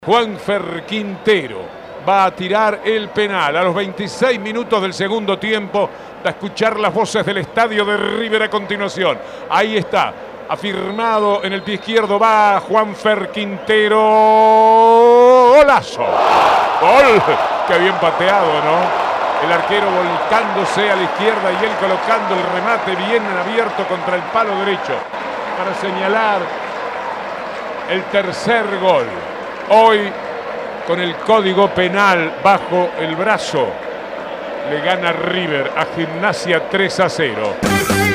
Juanfer Quintero va a tirar el penal a los 26 minutos del segundo tiempo. Va a escuchar las voces del estadio de River a continuación. Ahí está, afirmado en el pie izquierdo, va Juanfer Quintero. ¡Golazo! ¡Gol! ¡Qué bien pateado!, ¿no? El arquero volcándose a la izquierda y él colocando el remate bien abierto contra el palo derecho para señalar el tercer gol. Hoy, con el código penal bajo el brazo, le gana River a Gimnasia 3-0.